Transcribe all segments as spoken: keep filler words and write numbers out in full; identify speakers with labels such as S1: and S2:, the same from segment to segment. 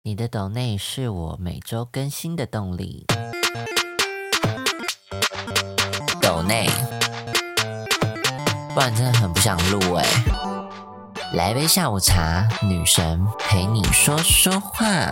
S1: 你的抖内是我每周更新的动力。抖内，不然真的很不想录欸。来杯下午茶，女神陪你说说话。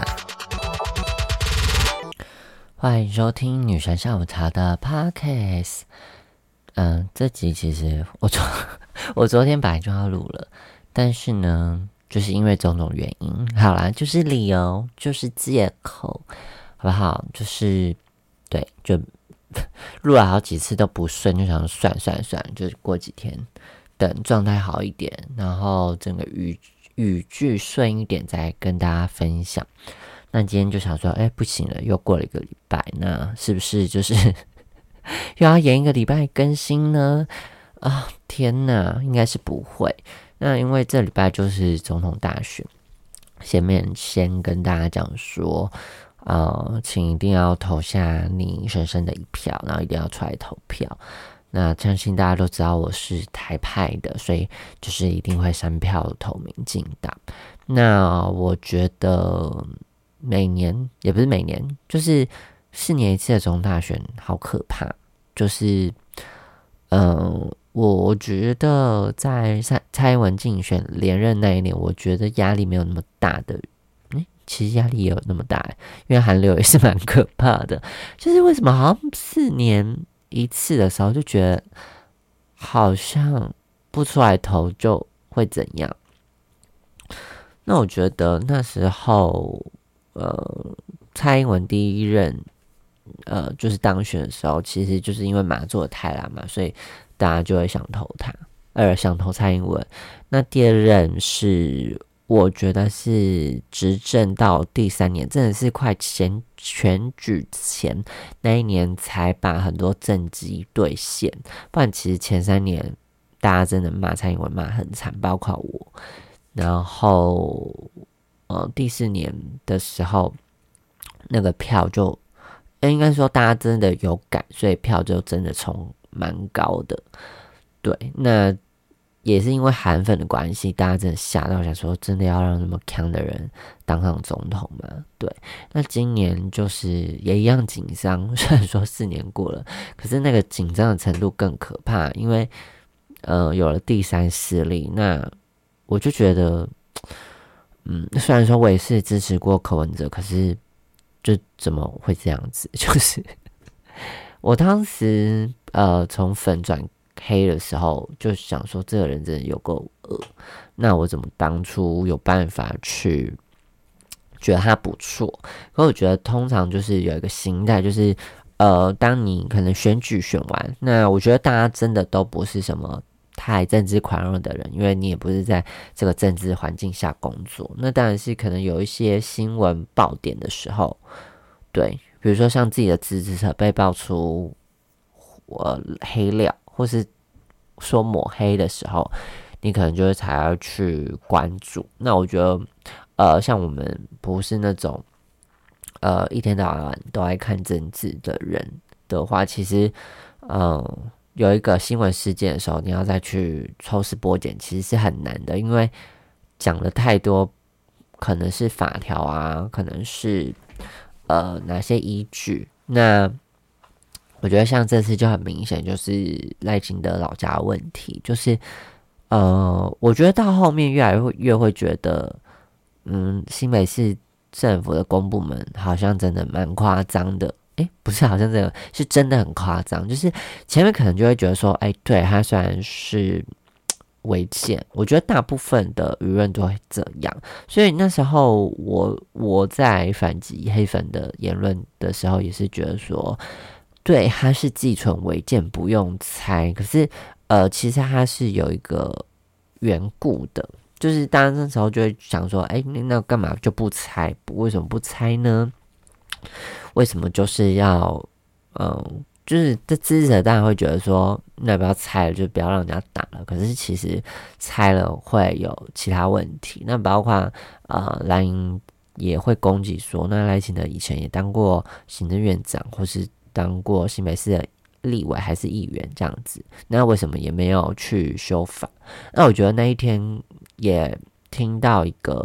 S1: 欢迎收听女神下午茶的 Podcast。嗯，这集其实我昨我昨天本来就要录了，但是呢，就是因为种种原因，好啦，就是理由，就是借口，好不好？就是对，就录了好几次都不顺，就想说算算算，就是过几天等状态好一点，然后整个语语句顺一点再跟大家分享。那今天就想说，哎，不行了，又过了一个礼拜，那是不是就是又要延一个礼拜更新呢？啊，天哪，应该是不会。那因为这礼拜就是总统大选，前面先跟大家讲说，呃，请一定要投下你神圣的一票，然后一定要出来投票。那相信大家都知道我是台派的，所以就是一定会三票投民进党。那我觉得每年也不是每年，就是四年一次的总统大选好可怕。就是嗯，我觉得在蔡蔡英文竞选连任那一年，我觉得压力没有那么大的。嗯，其实压力也有那么大，因为韩流也是蛮可怕的。就是为什么好像四年一次的时候，就觉得好像不出来投就会怎样？那我觉得那时候，呃，蔡英文第一任。呃，就是当选的时候，其实就是因为马做的太烂嘛，所以大家就会想投他，呃，想投蔡英文。那第二任是我觉得是执政到第三年，真的是快前选举前那一年才把很多政绩兑现，不然其实前三年大家真的骂蔡英文骂很惨，包括我。然后，呃，第四年的时候，那个票就。应该说大家真的有感，所以票就真的冲蛮高的。对，那也是因为韩粉的关系，大家真的吓到想说，真的要让那么强的人当上总统吗？对，那今年就是也一样紧张，虽然说四年过了，可是那个紧张的程度更可怕，因为呃有了第三势力，那我就觉得，嗯，虽然说我也是支持过柯文哲，可是。就怎么会这样子？就是我当时呃从粉转黑的时候，就想说这个人真的有够恶。那我怎么当初有办法去觉得他不错？可我觉得通常就是有一个心态，就是呃，当你可能选举选完，那我觉得大家真的都不是什么。太政治狂热的人，因为你也不是在这个政治环境下工作，那当然是可能有一些新闻爆点的时候，对，比如说像自己的支持者被爆出呃黑料，或是说抹黑的时候，你可能就会才要去关注。那我觉得，呃，像我们不是那种呃一天到晚都爱看政治的人的话，其实，嗯、呃。有一个新闻事件的时候，你要再去抽丝剥茧，其实是很难的，因为讲了太多，可能是法条啊，可能是呃哪些依据。那我觉得像这次就很明显，就是赖清德老家的问题，就是呃，我觉得到后面越来越越会觉得，嗯，新北市政府的公部门好像真的蛮夸张的。诶，不是，好像这个是真的很夸张。就是前面可能就会觉得说，诶，对，他虽然是违宪，我觉得大部分的舆论都会这样。所以那时候我我在反击黑粉的言论的时候，也是觉得说，对，他是寄存违建，不用拆。可是呃，其实他是有一个缘故的，就是大家那时候就会想说，诶，那干嘛就不拆？为什么不拆呢？为什么就是要，嗯，就是这支持者当然会觉得说，那不要拆了，就不要让人家打了。可是其实拆了会有其他问题，那包括呃蓝营也会攻击说，那赖清德以前也当过行政院长，或是当过新北市的立委还是议员这样子，那为什么也没有去修法？那我觉得那一天也听到一个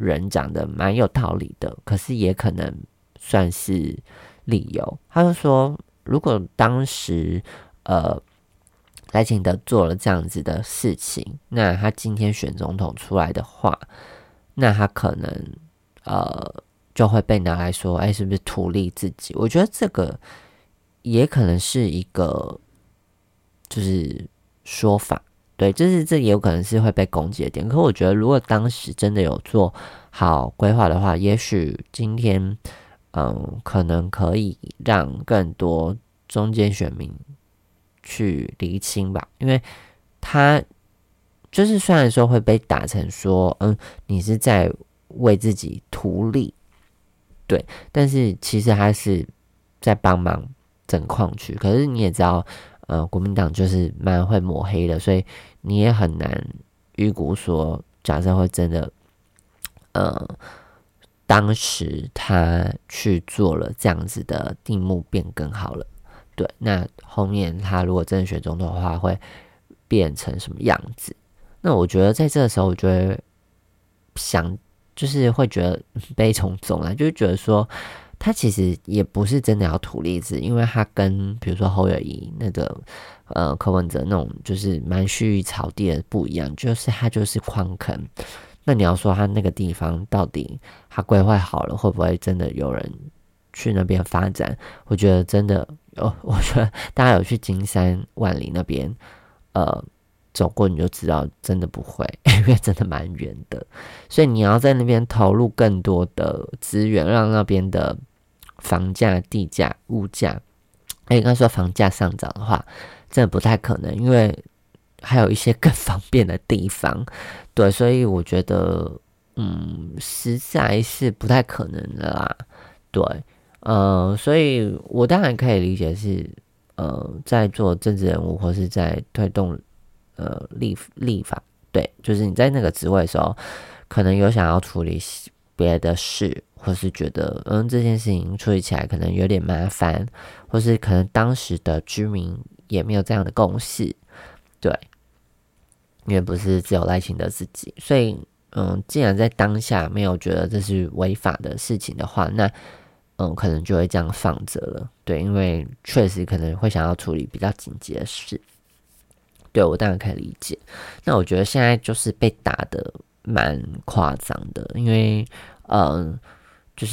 S1: 人讲的蛮有道理的，可是也可能算是理由。他就说，如果当时呃赖清德做了这样子的事情，那他今天选总统出来的话，那他可能呃就会被拿来说，哎、欸，是不是图利自己？我觉得这个也可能是一个就是说法。对，就是这也有可能是会被攻击的点。可我觉得，如果当时真的有做好规划的话，也许今天，嗯，可能可以让更多中间选民去厘清吧。因为他就是虽然说会被打成说，嗯，你是在为自己图利，对，但是其实他是在帮忙整矿区。可是你也知道。呃，国民党就是蛮会抹黑的，所以你也很难预估说，假设会真的，呃，当时他去做了这样子的地目变更好了，对，那后面他如果真的选总统的话，会变成什么样子？那我觉得在这个时候，我就会想，就是会觉得悲从中来，就是觉得说。他其实也不是真的要图利子，因为他跟比如说侯友宜那个呃柯文哲那种就是蛮蓄意草地的不一样，就是他就是矿坑。那你要说他那个地方到底他规划好了，会不会真的有人去那边发展？我觉得真的，哦，我觉得大家有去金山万里那边呃走过，你就知道真的不会，因为真的蛮远的。所以你要在那边投入更多的资源，让那边的。房价、地价、物价，哎，应该说房价上涨的话，真的不太可能，因为还有一些更方便的地方，对，所以我觉得，嗯，实在是不太可能的啦，对，呃，所以我当然可以理解是，呃，在做政治人物或是在推动呃立立法，对，就是你在那个职位的时候，可能有想要处理别的事。或是觉得嗯这件事情处理起来可能有点麻烦，或是可能当时的居民也没有这样的共识，对，因为不是只有赖清德自己，所以嗯，既然在当下没有觉得这是违法的事情的话，那嗯可能就会这样放着了，对，因为确实可能会想要处理比较紧急的事，对我当然可以理解。那我觉得现在就是被打的蛮夸张的，因为嗯。就是，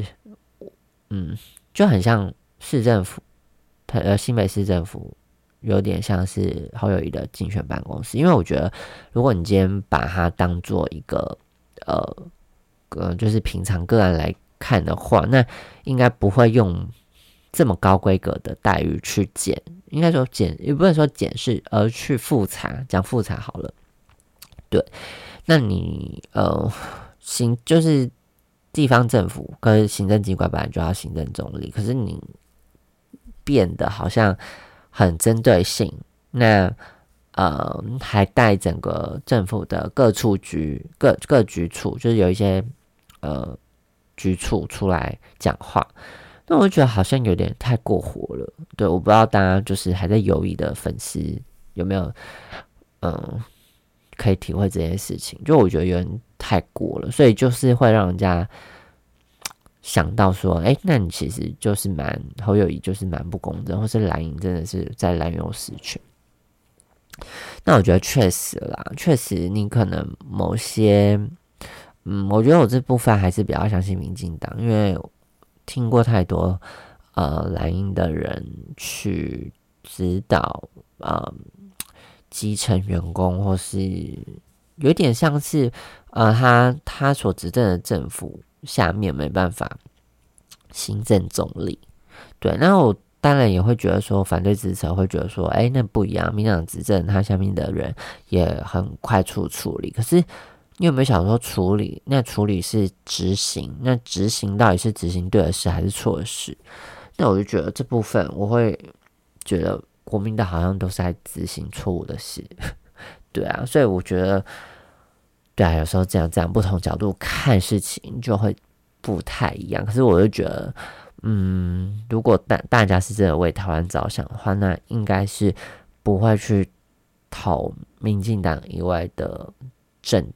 S1: 嗯，就很像市政府，呃，新北市政府有点像是侯友宜的竞选办公室。因为我觉得，如果你今天把它当做一个，呃，呃，就是平常个案来看的话，那应该不会用这么高规格的待遇去检，应该说检，也不能说检视，而去复查，讲复查好了。对，那你呃，行就是。地方政府跟行政机关本来就要行政中立，可是你变得好像很针对性，那呃还带整个政府的各处局各各局处，就是有一些呃局处出来讲话，那我觉得好像有点太过火了。对，我不知道大家就是还在犹豫的粉丝有没有嗯、呃、可以体会这件事情，就我觉得有点太过了，所以就是会让人家想到说，哎、欸，那你其实就是蛮侯友宜就是蛮不公正，或是蓝营真的是在滥用实权。那我觉得确实啦，确实你可能某些，嗯，我觉得我这部分还是比较相信民进党，因为听过太多呃蓝营的人去指导呃基层员工，或是有点像是呃他他所执政的政府下面没办法行政中立，对，那我当然也会觉得说，反对支持会觉得说，哎、欸，那不一样，民进党执政，他下面的人也很快速处理。可是你有没有想说，处理那处理是执行，那执行到底是执行对的事还是错的事？那我就觉得这部分我会觉得国民党好像都是在执行错误的事，对啊，所以我觉得，对啊，有时候这样这样不同角度看事情就会不太一样。可是我就觉得。嗯，如果大大家是真的为台湾着想的话，那应该是不会去投民进党以外的政党，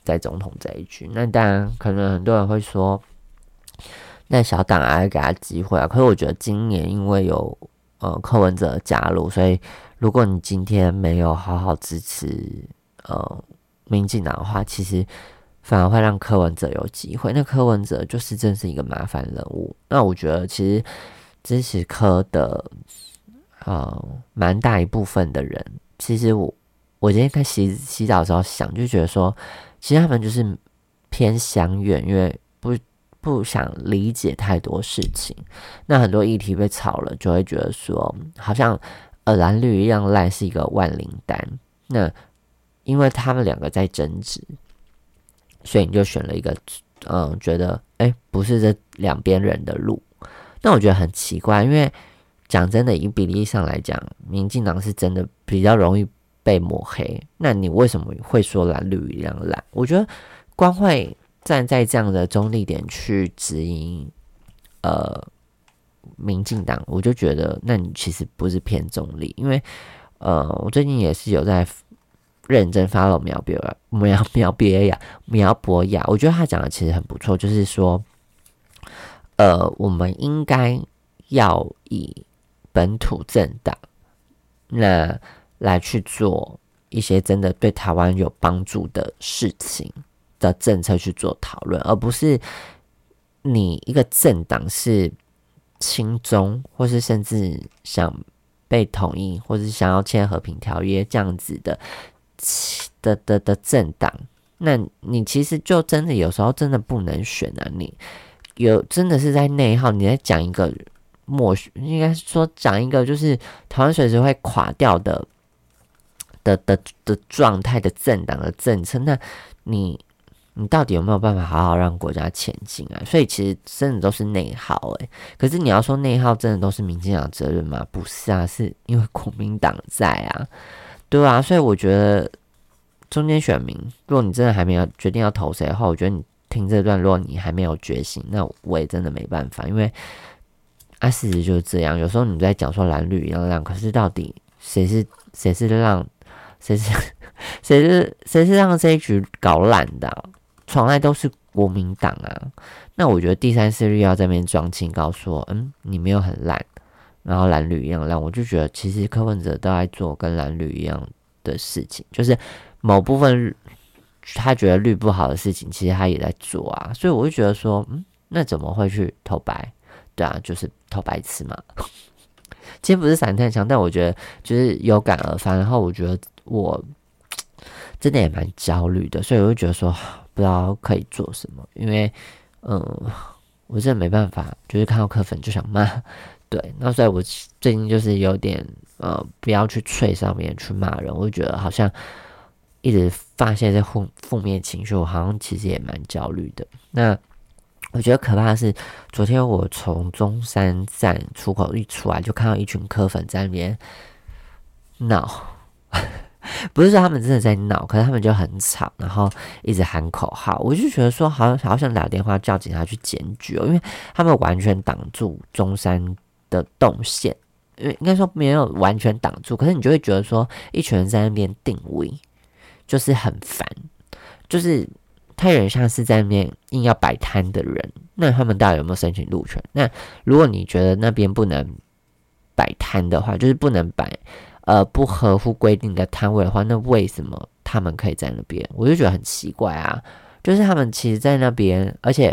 S1: 在总统这一局。那当然，可能很多人会说，那小党还给他机会啊。可是我觉得今年因为有呃柯文哲加入，所以如果你今天没有好好支持呃民进党的话，其实反而会让柯文哲有机会。那柯文哲就是真是一个麻烦人物。那我觉得其实支持柯的呃蛮大一部分的人，其实我我今天在洗洗澡的时候想，就觉得说，其实他们就是偏乡愿，因为不不想理解太多事情。那很多议题被炒了，就会觉得说，好像呃蓝绿一样烂是一个万灵丹。那因为他们两个在争执，所以你就选了一个嗯，觉得哎、欸、不是这两边人的路。那我觉得很奇怪，因为讲真的，以比例上来讲，民进党是真的比较容易被抹黑。那你为什么会说蓝绿一样烂？我觉得光会站在这样的中立点去质疑呃民进党，我就觉得那你其实不是偏中立。因为呃我最近也是有在认真 follow 苗博雅苗苗博雅苗博雅，我觉得他讲的其实很不错，就是说呃我们应该要以本土政党那来去做一些真的对台湾有帮助的事情的政策去做讨论，而不是你一个政党是亲中，或是甚至想被统一，或是想要签和平条约这样子的的的的政党，那你其实就真的有时候真的不能选啊！你有真的是在内耗，你在讲一个默许，应该说讲一个就是台湾随时会垮掉的的的的状态的政党的政策，那你你到底有没有办法好好让国家前进啊？所以其实真的都是内耗诶、欸。可是你要说内耗真的都是民进党责任吗？不是啊，是因为国民党在啊，对啊。所以我觉得中间选民，如果你真的还没有决定要投谁的话，我觉得你听这段，如果你还没有觉醒，那我也真的没办法，因为啊，事实就是这样。有时候你在讲说蓝绿一样烂，可是到底谁是谁是让谁是谁是谁是让这一局搞烂的、啊？从来都是国民党啊。那我觉得第三势力要在那边装清高说，嗯，你没有很烂，然后蓝绿一样烂，我就觉得其实柯文哲都在做跟蓝绿一样的事情，就是某部分他觉得绿不好的事情，其实他也在做啊。所以我就觉得说，嗯，那怎么会去投白？对啊，就是投白痴嘛。其实不是散弹枪，但我觉得就是有感而发，然后我觉得我真的也蛮焦虑的，所以我就觉得说不知道可以做什么，因为嗯，我真的没办法，就是看到柯粉就想骂，对，那所以我最近就是有点呃，不要去脆上面去骂人，我就觉得好像一直发泄这负负面情绪，我好像其实也蛮焦虑的。那我觉得可怕的是，昨天我从中山站出口一出来，就看到一群柯粉在那边闹，不是说他们真的在闹，可是他们就很吵，然后一直喊口号。我就觉得说，好像好想打电话叫警察去检举哦，因为他们完全挡住中山的动线，因为应该说没有完全挡住，可是你就会觉得说，一群人在那边定位，就是很烦，就是他有点像是在那边硬要摆摊的人。那他们到底有没有申请路权？那如果你觉得那边不能摆摊的话，就是不能摆呃不合乎规定的摊位的话，那为什么他们可以在那边？我就觉得很奇怪啊。就是他们其实在那边，而且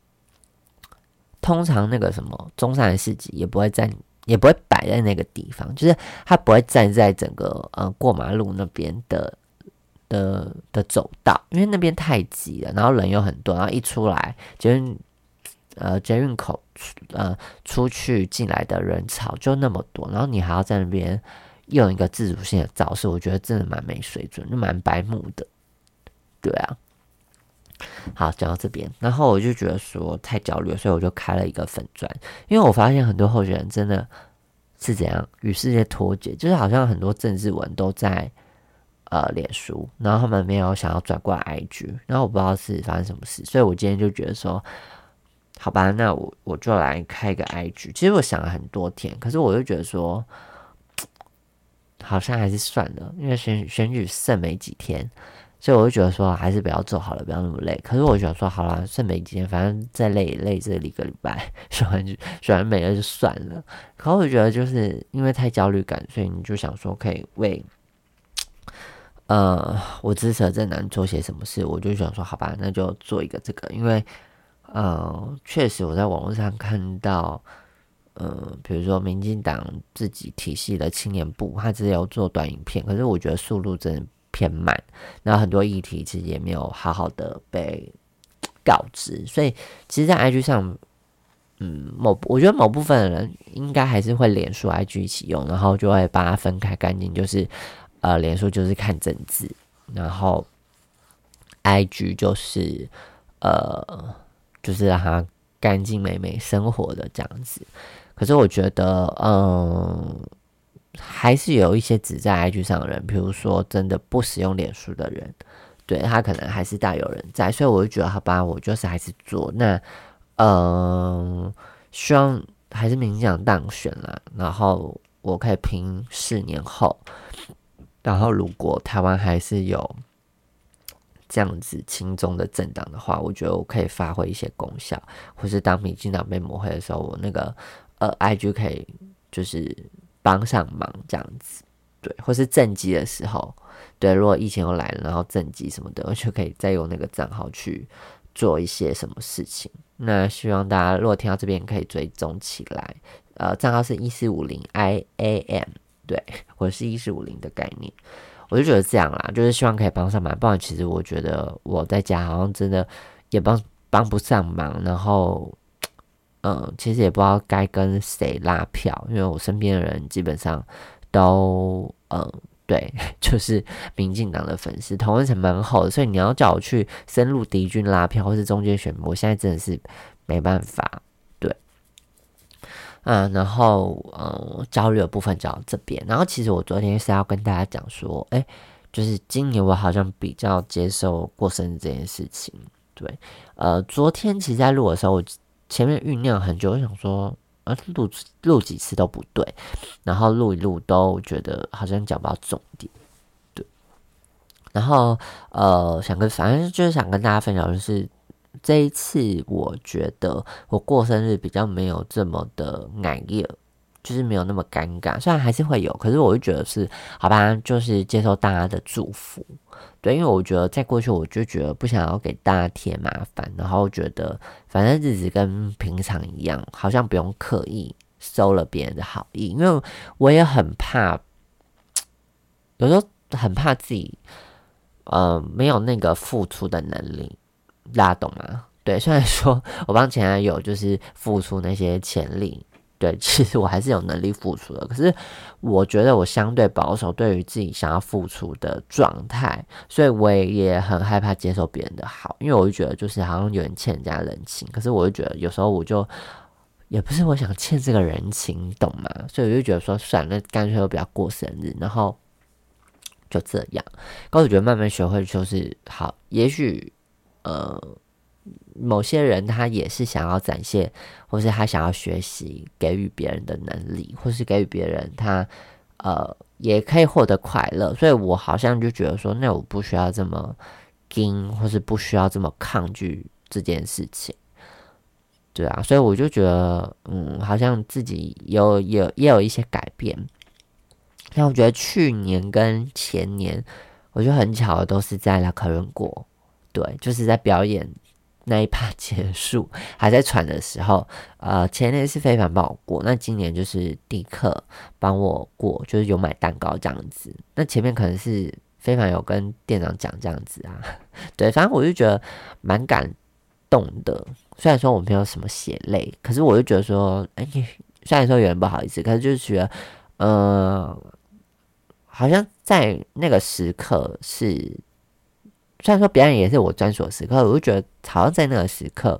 S1: 通常那个什么中山的市集也不会在，也不会摆在那个地方，就是他不会站在整个呃过马路那边的。的的走道，因为那边太挤了，然后人又很多，然后一出来，捷运呃捷运口呃出去进来的人潮就那么多，然后你还要在那边用一个自主性的造势，我觉得真的蛮没水准，就蛮白目的，对啊。好，讲到这边，然后我就觉得说太焦虑了，所以我就开了一个粉专，因为我发现很多候选人真的是怎样与世界脱节，就是好像很多政治文都在。呃，脸书，然后他们没有想要转过来 I G， 然后我不知道是发生什么事，所以我今天就觉得说，好吧，那我我就来开个 I G。其实我想了很多天，可是我就觉得说，好像还是算了，因为选选举剩没几天， 所以我就觉得说还是不要做好了，不要那么累。可是我想说好啦，剩没几天，反正再累也累这一个礼拜，选完就选完没了就算了。可我觉得就是因为太焦虑感，所以你就想说可以为呃我支持的正男做些什么事，我就想说好吧，那就做一个这个，因为呃确实我在网络上看到。呃，比如说民进党自己体系的青年部，他只有做短影片，可是我觉得速度真的偏慢，然后很多议题其实也没有好好的被告知，所以其实，在 I G 上，嗯，某我觉得某部分的人应该还是会脸书 I G 一起用，然后就会把它分开干净，就是呃，脸书就是看政治，然后 I G 就是呃，就是让它干净美美生活的这样子。可是我觉得，嗯，还是有一些只在 I G 上的人，比如说真的不使用脸书的人，对他可能还是大有人在，所以我就觉得，好吧，我就是还是做那，嗯，希望还是民进党当选啦，然后我可以拼四年后，然后如果台湾还是有这样子轻中的政党的话，我觉得我可以发挥一些功效，或是当民进党被抹黑的时候，我那个。呃 ，I G 可以就是帮上忙这样子，对，或是正极的时候，对，如果疫情又来了，然后正极什么的，我就可以再用那个账号去做一些什么事情。那希望大家如果听到这边可以追踪起来，呃，账号是一四五零 I A M， 对，我是一四五零的概念，我就觉得这样啦，就是希望可以帮上忙，不然其实我觉得我在家好像真的也帮帮不上忙，然后。嗯，其实也不知道该跟谁拉票，因为我身边的人基本上都，嗯，对，就是民进党的粉丝，同温层蛮厚的，所以你要叫我去深入敌军拉票，或是中间选民，我现在真的是没办法，对，嗯，然后，嗯，焦虑的部分讲到这边，然后其实我昨天是要跟大家讲说，哎，就是今年我好像比较接受过生日这件事情，对，呃，昨天其实在录的时候，我。前面酝酿很久，我想说，啊，录录几次都不对，然后录一录都觉得好像讲不到重点，对。然后呃，想跟反正就是想跟大家分享，就是这一次我觉得我过生日比较没有这么的难耶，就是没有那么尴尬，虽然还是会有，可是我就觉得是好吧，就是接受大家的祝福。对，因为我觉得在过去，我就觉得不想要给大家添麻烦，然后觉得反正日子跟平常一样，好像不用刻意收了别人的好意，因为我也很怕，有时候很怕自己呃没有那个付出的能力，大家懂吗？对，虽然说我帮前男友就是付出那些潜力。对，其实我还是有能力付出的，可是我觉得我相对保守，对于自己想要付出的状态，所以我也也很害怕接受别人的好，因为我就觉得就是好像有点欠人家人情，可是我就觉得有时候我就也不是我想欠这个人情，你懂吗？所以我就觉得说算了，干脆就不要过生日，然后就这样。可我觉得慢慢学会就是好，也许呃。某些人他也是想要展现，或是他想要学习给予别人的能力，或是给予别人他呃也可以获得快乐，所以我好像就觉得说，那我不需要这么硬，或是不需要这么抗拒这件事情，对啊，所以我就觉得，嗯，好像自己有有也有一些改变。像我觉得去年跟前年，我觉得很巧的都是在拉克伦国，对，就是在表演。那一趴结束还在喘的时候，呃，前年是非凡帮我过，那今年就是迪克帮我过，就是有买蛋糕这样子。那前面可能是非凡有跟店长讲这样子啊，对，反正我就觉得蛮感动的。虽然说我没有什么血泪，可是我就觉得说，哎、欸，虽然说有点不好意思，可是就是觉得，呃，好像在那个时刻是。虽然说表演也是我专属的时刻，我就觉得好像在那个时刻，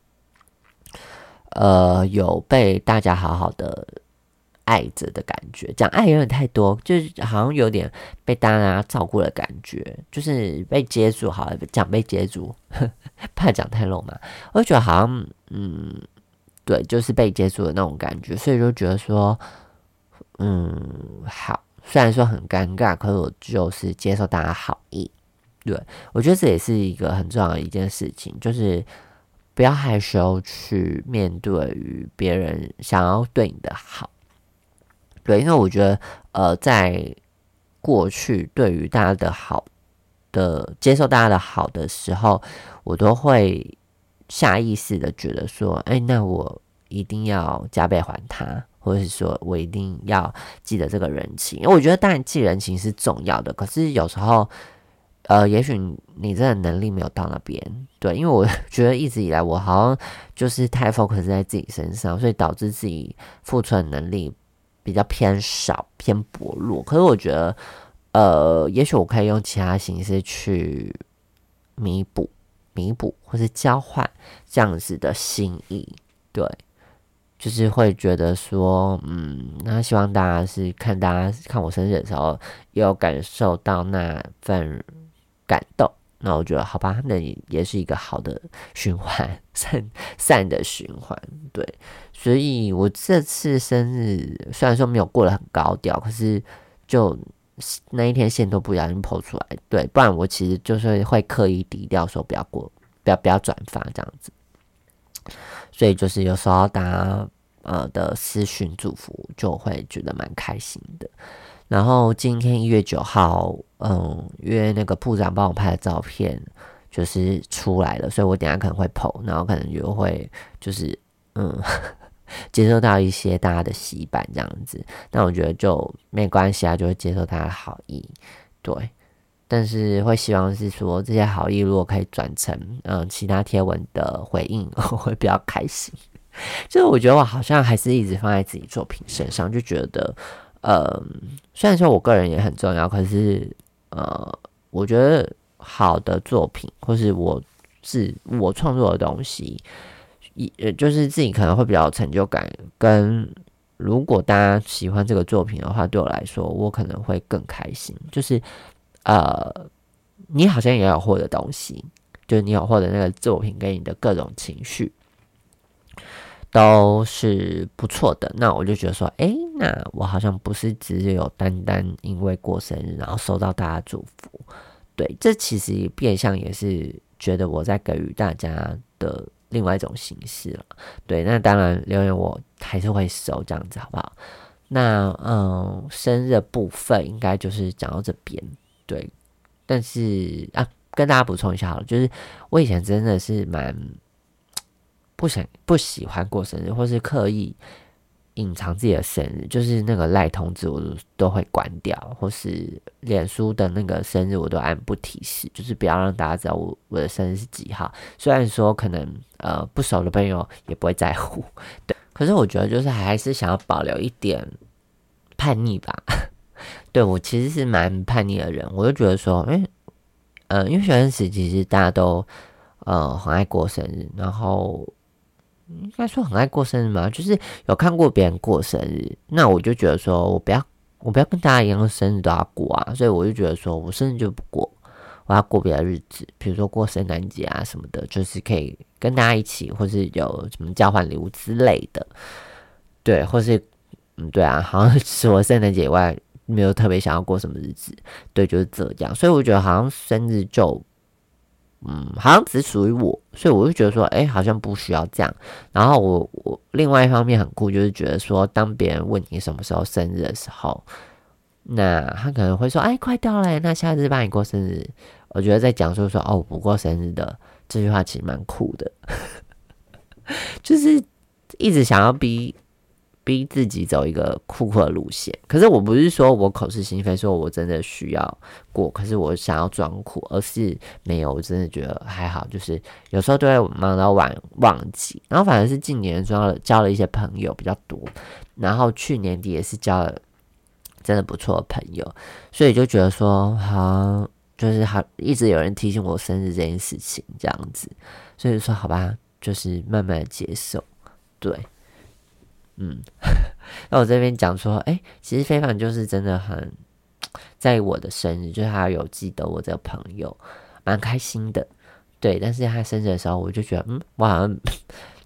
S1: 呃，有被大家好好的爱着的感觉。讲爱有点太多，就是好像有点被大家照顾的感觉，就是被接住。好了，讲被接住，怕讲太肉麻，我就觉得好像，嗯，对，就是被接住的那种感觉，所以就觉得说，嗯，好。虽然说很尴尬，可是我就是接受大家好意。 对，我觉得这也是一个很重要的一件事情，就是不要害羞去面对于别人想要对你的好。对，因为我觉得，呃，在过去对于大家的好的接受大家的好的时候，我都会下意识的觉得说，哎，那我一定要加倍还他，或者是说我一定要记得这个人情。因为我觉得当然记人情是重要的，可是有时候，呃，也许你真的能力没有到那边，对，因为我觉得一直以来我好像就是太 focus 在自己身上，所以导致自己付出的能力比较偏少、偏薄弱。可是我觉得，呃，也许我可以用其他形式去弥补、弥补或是交换这样子的心意，对。就是会觉得说，嗯，那希望大家是看大家看我生日的时候，也有感受到那份感动。那我觉得好吧，那也是一个好的循环，善善的循环，对。所以我这次生日虽然说没有过得很高调，可是就那一天线都不小心po出来，对，不然我其实就是会刻意低调说不要过，不要不要转发这样子。所以就是有时候大家呃的私讯祝福，就会觉得蛮开心的。然后今天一月九号，嗯，因为那个部长帮我拍的照片就是出来了，所以我等一下可能会 po， 然后可能就会就是嗯接受到一些大家的洗版这样子。那我觉得就没关系啊，就会接受大家的好意，对。但是会希望是说这些好意如果可以转成嗯其他贴文的回应，我会比较开心。就是我觉得我好像还是一直放在自己作品身上，就觉得呃虽然说我个人也很重要，可是呃我觉得好的作品或是我是我创作的东西，也就是自己可能会比较有成就感，跟如果大家喜欢这个作品的话，对我来说我可能会更开心。就是呃，你好像也有获得东西，就是你有获得那个作品给你的各种情绪，都是不错的。那我就觉得说，哎、欸，那我好像不是只有单单因为过生日，然后收到大家祝福。对，这其实变相也是觉得我在给予大家的另外一种形式了。对，那当然留言我还是会收，这样子好不好？那嗯，生日的部分应该就是讲到这边。对，但是啊，跟大家补充一下好了，就是我以前真的是蛮不想不喜欢过生日，或是刻意隐藏自己的生日，就是那个赖通知我都都会关掉，或是脸书的那个生日我都按不提示，就是不要让大家知道我我的生日是几号。虽然说可能呃不熟的朋友也不会在乎，对，可是我觉得就是还是想要保留一点叛逆吧。对，我其实是蛮叛逆的人，我就觉得说，哎、欸，呃，因为学生时期其实大家都呃很爱过生日，然后应该说很爱过生日嘛，就是有看过别人过生日，那我就觉得说我不要，我不要跟大家一样，生日都要过啊，所以我就觉得说我生日就不过，我要过别的日子，比如说过圣诞节啊什么的，就是可以跟大家一起，或是有什么交换礼物之类的，对，或是嗯，对啊，好像除了圣诞节以外，没有特别想要过什么日子，对，就是这样。所以我觉得好像生日就，嗯，好像只属于我，所以我就觉得说，哎、欸，好像不需要这样。然后我我另外一方面很酷，就是觉得说，当别人问你什么时候生日的时候，那他可能会说，哎，快到了，那下次帮你过生日。我觉得在讲述说，哦，不过生日的这句话其实蛮酷的，就是一直想要逼。逼自己走一个酷酷的路线，可是我不是说我口是心非，说我真的需要过，可是我想要装酷，而是没有，我真的觉得还好，就是有时候都会忙到晚忘记，然后反而是近年交了交了一些朋友比较多，然后去年底也是交了真的不错的朋友，所以就觉得说好，就是好一直有人提醒我生日这件事情这样子，所以说好吧，就是慢慢的接受，对。嗯，那我这边讲说，哎、欸，其实非凡就是真的很在意我的生日，就是他有记得我这个朋友，蛮开心的。对，但是他生日的时候，我就觉得，嗯，我好像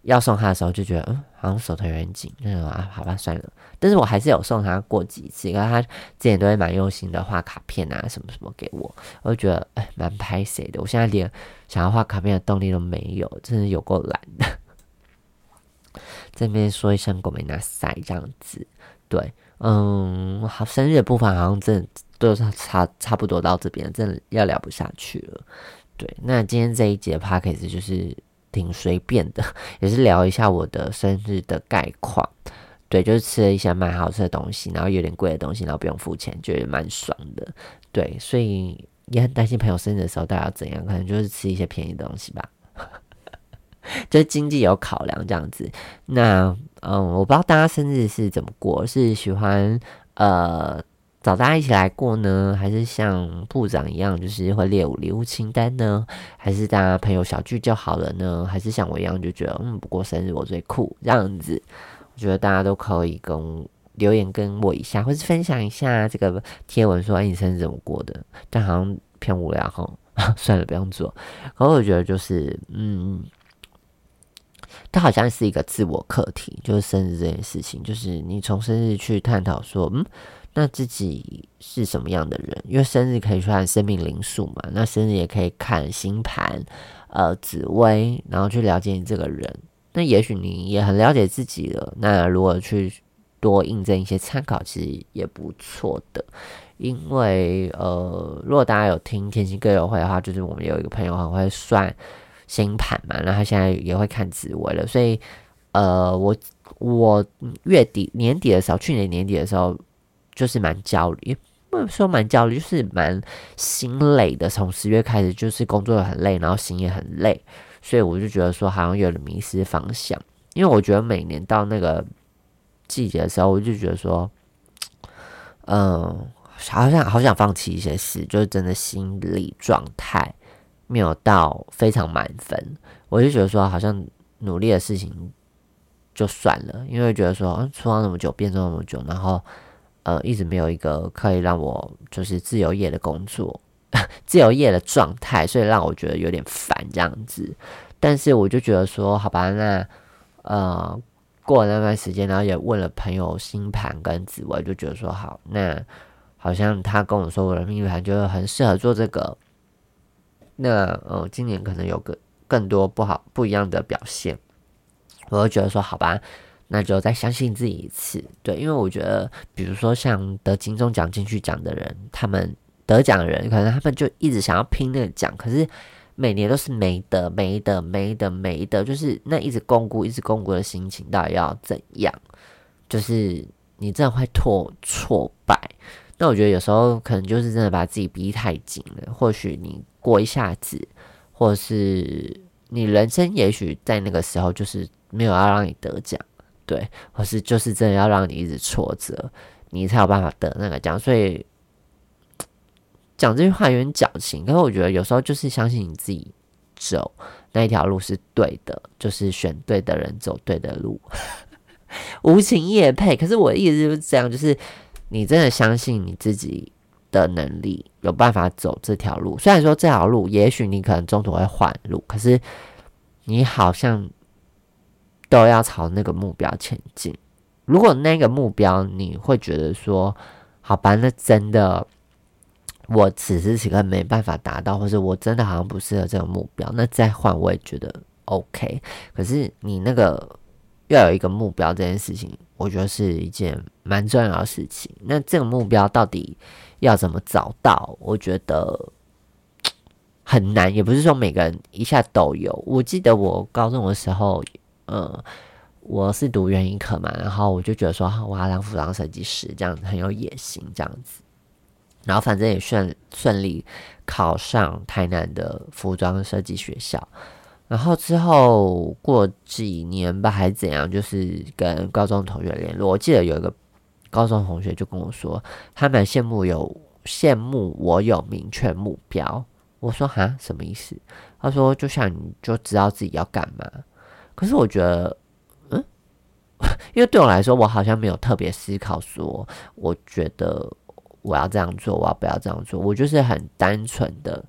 S1: 要送他的时候就觉得，嗯，好像手头有点紧，就说啊，好吧，算了。但是我还是有送他过几次，因为他之前都会蛮用心的画卡片啊，什么什么给我，我就觉得哎，蛮拍谁的。我现在连想要画卡片的动力都没有，真的有够懒的。这边说一声狗没拿塞这样子，对，嗯，好，生日的部分好像真的都差差不多到这边，真的要聊不下去了。对，那今天这一节 podcast 就是挺随便的，也是聊一下我的生日的概况。对，就是吃了一些蛮好吃的东西，然后有点贵的东西，然后不用付钱，觉得蛮爽的。对，所以也很担心朋友生日的时候大家要怎样，可能就是吃一些便宜的东西吧。就是经济有考量这样子。那嗯，我不知道大家生日是怎么过，是喜欢呃找大家一起来过呢，还是像部长一样，就是会列礼物清单呢？还是大家朋友小聚就好了呢？还是像我一样就觉得嗯，不过生日我最酷这样子？我觉得大家都可以跟留言跟我一下，或是分享一下这个贴文说，哎，你生日怎么过的？但好像偏无聊哈，算了，不用做。可是我觉得就是嗯。它好像是一个自我课题，就是生日这件事情，就是你从生日去探讨说，嗯，那自己是什么样的人？因为生日可以去看生命灵数嘛，那生日也可以看星盘、呃紫微，然后去了解你这个人。那也许你也很了解自己了，那如果去多印证一些参考，其实也不错的。因为呃，如果大家有听天星歌友会的话，就是我们有一个朋友很会算星盘嘛，然后他现在也会看紫微了，所以呃，我我月底年底的时候，去年年底的时候，就是蛮焦虑，不能说蛮焦虑，就是蛮心累的。从十月开始，就是工作很累，然后心也很累，所以我就觉得说，好像有点迷失方向。因为我觉得每年到那个季节的时候，我就觉得说，嗯、呃，好像好想放弃一些事，就是真的心理状态没有到非常满分，我就觉得说好像努力的事情就算了，因为觉得说嗯，出道那么久，变装那么久，然后呃一直没有一个可以让我就是自由业的工作，自由业的状态，所以让我觉得有点烦这样子。但是我就觉得说，好吧，那呃过了那段时间，然后也问了朋友星盘跟紫微，就觉得说好，那好像他跟我说我的命运盘就很适合做这个。那呃，今年可能有个更多不好不一样的表现，我就觉得说好吧，那就再相信自己一次。对，因为我觉得，比如说像得金钟奖、金曲奖的人，他们得奖的人，可能他们就一直想要拼那个奖，可是每年都是没得、没得、没得、没得，就是那一直巩固、一直巩固的心情，到底要怎样？就是你真的会挫挫败。那我觉得有时候可能就是真的把自己逼太紧了，或许你过一下子，或是你人生也许在那个时候就是没有要让你得奖，对，或是就是真的要让你一直挫折，你才有办法得那个奖。所以讲这句话有点矫情，可是我觉得有时候就是相信你自己走那一条路是对的，就是选对的人走对的路。无情业配，可是我的意思就是这样，就是你真的相信你自己的能力，有办法走这条路。虽然说这条路，也许你可能中途会换路，可是你好像都要朝那个目标前进。如果那个目标你会觉得说，好吧，那真的我此时此刻没办法达到，或者我真的好像不适合这个目标，那再换我也觉得 OK。可是你那个要有一个目标这件事情，我觉得是一件蛮重要的事情。那这个目标到底要怎么找到？我觉得很难，也不是说每个人一下都有。我记得我高中的时候，呃，我是读园艺课嘛，然后我就觉得说，我要当服装设计师，这样子很有野心，这样子。然后反正也顺顺利考上台南的服装设计学校。然后之后过几年吧，还是怎样，就是跟高中同学联络。我记得有一个高中同学就跟我说，他蛮羡慕有羡慕我有明确目标。我说哈，什么意思？他说就像你就知道自己要干嘛。可是我觉得，嗯，因为对我来说，我好像没有特别思考说，我觉得我要这样做，我要不要这样做。我就是很单纯的。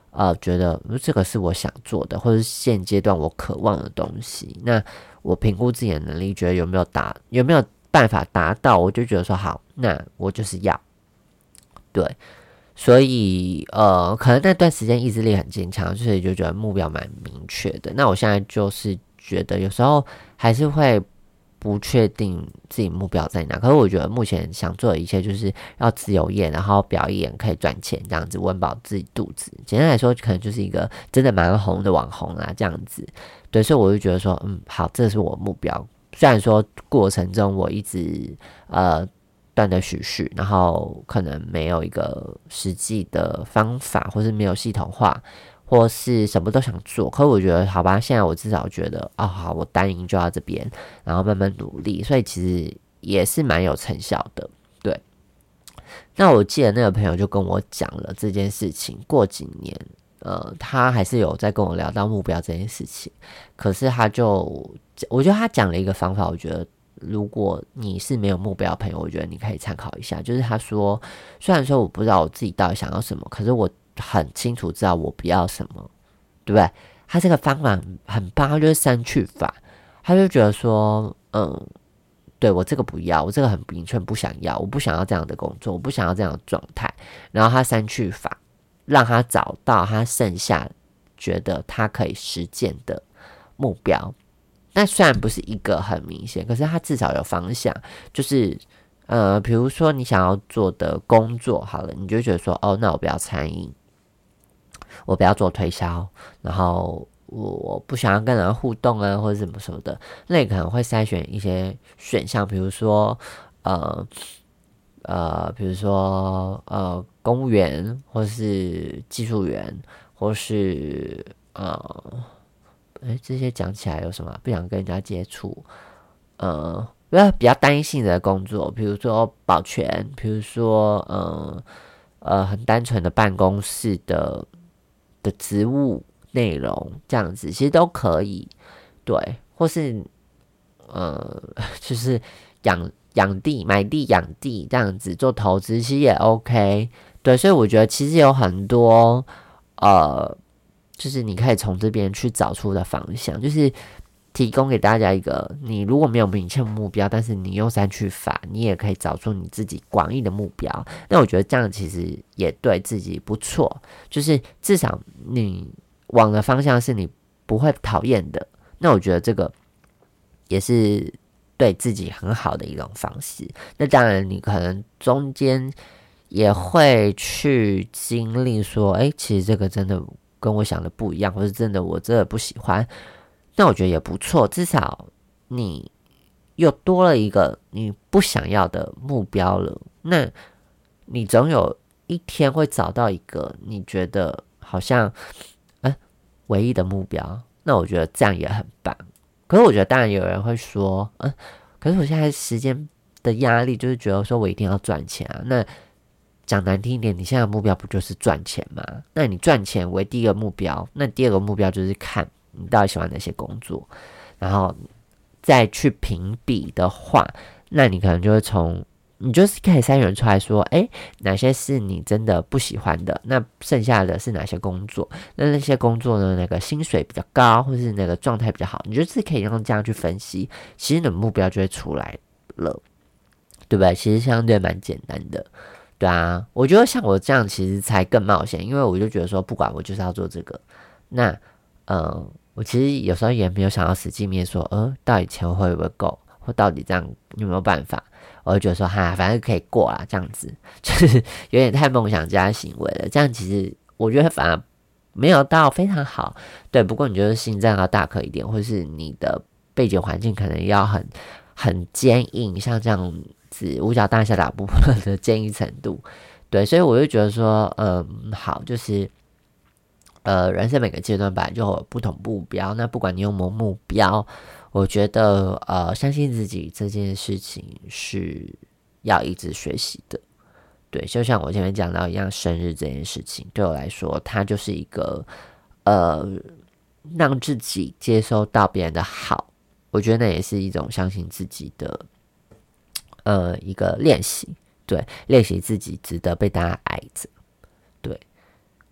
S1: 呃觉得这个是我想做的，或者是现阶段我渴望的东西，那我评估自己的能力，觉得有没有达有没有办法达到，我就觉得说好，那我就是要对。所以，呃，可能那段时间意志力很坚强，所以就觉得目标蛮明确的。那我现在就是觉得有时候还是会不确定自己目标在哪，可是我觉得目前想做的一切就是要自由业，然后表演可以赚钱，这样子温饱自己肚子。简单来说，可能就是一个真的蛮红的网红啦，这样子。对，所以我就觉得说，嗯，好，这是我目标。虽然说过程中我一直呃。断断续续，然后可能没有一个实际的方法，或是没有系统化，或是什么都想做。可是我觉得，好吧，现在我至少觉得，哦，好，我单赢就到这边，然后慢慢努力，所以其实也是蛮有成效的。对，那我记得那个朋友就跟我讲了这件事情，过几年，呃，他还是有在跟我聊到目标这件事情，可是他就，我觉得他讲了一个方法，我觉得。如果你是没有目标的朋友，我觉得你可以参考一下。就是他说，虽然说我不知道我自己到底想要什么，可是我很清楚知道我不要什么，对不对？他这个方法很棒，他就是删去法，他就觉得说，嗯，对我这个不要，我这个很明确不想要，我不想要这样的工作，我不想要这样的状态。然后他删去法，让他找到他剩下觉得他可以实践的目标。那虽然不是一个很明显，可是它至少有方向，就是呃，比如说你想要做的工作，好了，你就觉得说，哦，那我不要餐饮，我不要做推销，然后我不想要跟人互动啊，或者什么什么的，那你可能会筛选一些选项，比如说呃呃，比如说呃，公务员，或是技术员，或是呃。哎，这些讲起来有什么？不想跟人家接触，呃，比较比较单一性的工作，比如说保全，比如说呃呃很单纯的办公室的的职务内容，这样子其实都可以，对，或是呃就是养养地、买地、养地这样子做投资，其实也 OK，对，所以我觉得其实有很多呃。就是你可以从这边去找出的方向，就是提供给大家一个，你如果没有明确目标，但是你用删去法，你也可以找出你自己广义的目标。那我觉得这样其实也对自己不错，就是至少你往的方向是你不会讨厌的。那我觉得这个也是对自己很好的一种方式。那当然，你可能中间也会去经历说，哎、欸，其实这个真的。跟我想的不一样，或是真的我真的不喜欢，那我觉得也不错，至少你又多了一个你不想要的目标了。那你总有一天会找到一个你觉得好像哎、欸、唯一的目标，那我觉得这样也很棒。可是我觉得当然有人会说，嗯，可是我现在时间的压力就是觉得说我一定要赚钱啊，那。讲难听一点，你现在的目标不就是赚钱吗？那你赚钱为第一个目标，那第二个目标就是看你到底喜欢哪些工作，然后再去评比的话，那你可能就会从你就是可以筛选出来说，哎，哪些是你真的不喜欢的，那剩下的是哪些工作？那那些工作呢，那个薪水比较高，或是那个状态比较好，你就是可以用这样去分析，其实你的目标就会出来了，对不对？其实相对蛮简单的。对啊，我觉得像我这样其实才更冒险，因为我就觉得说，不管我就是要做这个，那呃，我其实有时候也没有想要实际面说，呃，到底钱会不会够，或到底这样有没有办法，我就觉得说，哈，反正可以过啦，这样子就是有点太梦想家行为了。这样其实我觉得反而没有到非常好，对。不过你觉得心脏要大颗一点，或是你的背景环境可能要很很坚硬，像这样。五角大厦打不破的坚毅程度，对，所以我就觉得说，嗯，好，就是呃，人生每个阶段本来就有不同目标，那不管你有没有目标，我觉得呃，相信自己这件事情是要一直学习的，对，就像我前面讲到一样，生日这件事情对我来说，它就是一个呃，让自己接收到别人的好，我觉得那也是一种相信自己的。呃，一个练习，对，练习自己值得被大家爱着，对，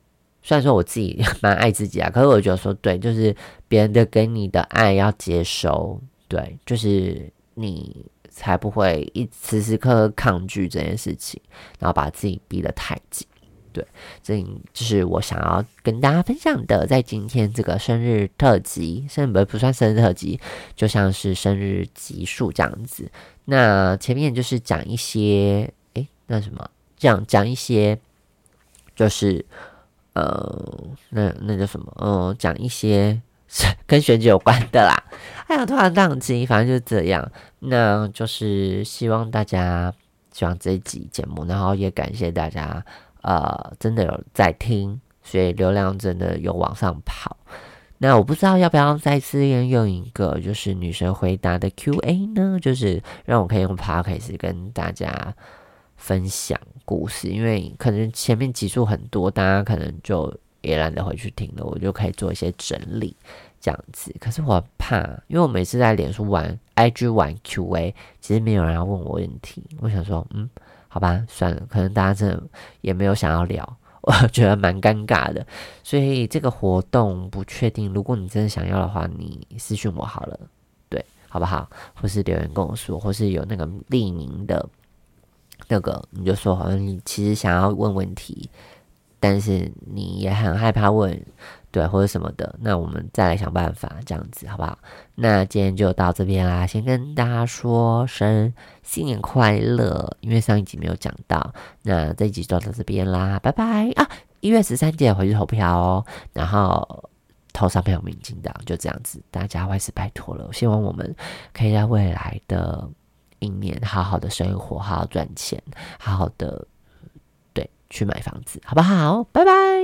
S1: 虽然说我自己蛮爱自己啊，可是我觉得说对，就是别人的给你的爱要接收，对，就是你才不会一时时刻刻抗拒这件事情，然后把自己逼得太紧。对，这就是我想要跟大家分享的，在今天这个生日特辑，生日不算生日特辑，就像是生日集数这样子。那前面就是讲一些，诶，那什么，讲讲一些，就是呃，那那叫什么？嗯，讲一些跟选举有关的啦。哎呀，突然宕机，反正就是这样。那就是希望大家喜欢这一集节目，然后也感谢大家。呃，真的有在听，所以流量真的有往上跑。那我不知道要不要再次利用一个就是女生回答的 Q A 呢？就是让我可以用 Podcast 跟大家分享故事，因为可能前面集数很多，大家可能就也懒得回去听了，我就可以做一些整理这样子。可是我怕，因为我每次在脸书玩 I G 玩 Q A， 其实没有人要问我问题，我想说，嗯。好吧，算了，可能大家真的也没有想要聊，我觉得蛮尴尬的，所以这个活动不确定。如果你真的想要的话，你私讯我好了，对，好不好？或是留言跟我说，或是有那个匿名的，那个你就说，好像你其实想要问问题，但是你也很害怕问，对，或者什么的，那我们再来想办法，这样子好不好？那今天就到这边啦，先跟大家说声新年快乐，因为上一集没有讲到，那这一集就到这边啦，拜拜啊！一月十三记得回去投票哦，然后投上票民进党，就这样子，大家还是拜托了，希望我们可以在未来的一年好好的生活，好好赚钱，好好的对去买房子，好不好？拜拜。